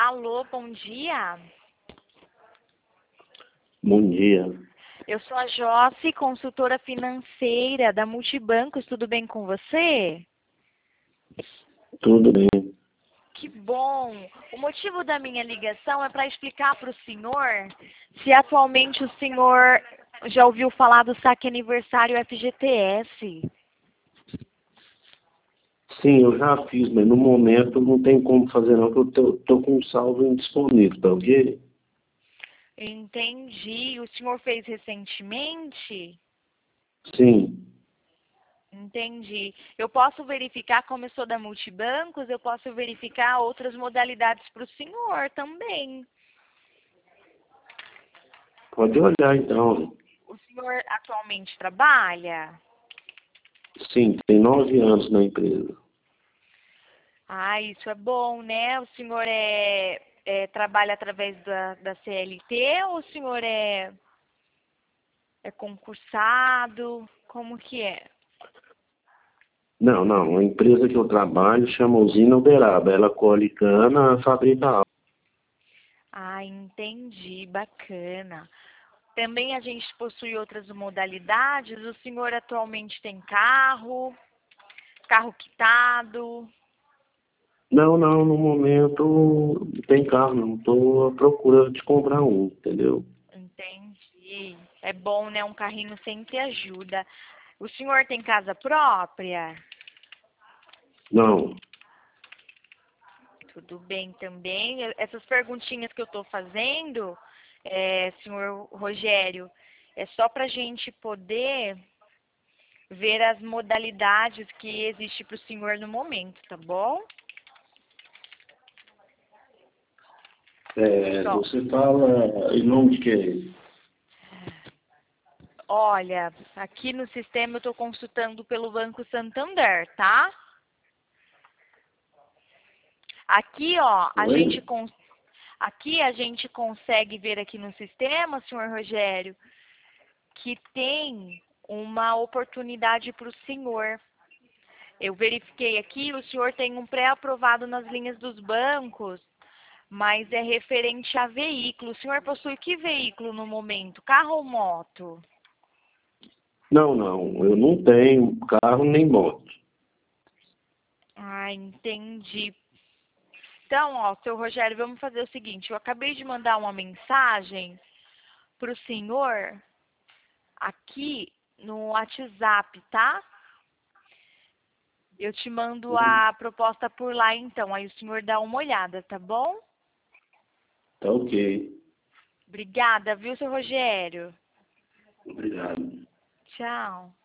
Alô, bom dia. Bom dia. Eu sou a Josi, consultora financeira da Multibancos. Tudo bem com você? Tudo bem? Que bom! O motivo da minha ligação é para explicar para o senhor se atualmente o senhor já ouviu falar do saque aniversário FGTS. Sim, eu já fiz, mas no momento não tem como fazer não, porque eu tô com um saldo indisponível, tá ok? Entendi. O senhor fez recentemente? Sim. Entendi. Eu posso verificar, como eu sou da Multibancos, eu posso verificar outras modalidades para o senhor também. Pode olhar então. O senhor atualmente trabalha? Sim, tem 9 anos na empresa. Ah, isso é bom, né? O senhor trabalha através da CLT ou o senhor é concursado? Como que é? Não, a empresa que eu trabalho chama Usina Uberaba. Ela colhe cana, fabrica álcool. Ah, entendi, bacana. Também a gente possui outras modalidades. O senhor atualmente tem carro, carro quitado? Não, no momento não tem carro, não. Estou à procura de comprar um, entendeu? Entendi. É bom, né? Um carrinho sempre ajuda. O senhor tem casa própria? Não. Tudo bem também. Essas perguntinhas que eu estou fazendo, senhor Rogério, é só para a gente poder ver as modalidades que existe para o senhor no momento, tá bom? Só. Você fala em nome de quem? Olha, aqui no sistema eu estou consultando pelo Banco Santander, tá? Aqui, ó, Oi? aqui a gente consegue ver aqui no sistema, senhor Rogério, que tem uma oportunidade para o senhor. Eu verifiquei aqui, o senhor tem um pré-aprovado nas linhas dos bancos, mas é referente a veículo. O senhor possui que veículo no momento? Carro ou moto? Não, eu não tenho carro nem moto. Ah, entendi. Então, ó, seu Rogério, vamos fazer o seguinte, eu acabei de mandar uma mensagem para o senhor aqui no WhatsApp, tá? Eu te mando a proposta por lá, então. Aí o senhor dá uma olhada, tá bom? Tá ok. Obrigada, viu, seu Rogério? Obrigado. Tchau.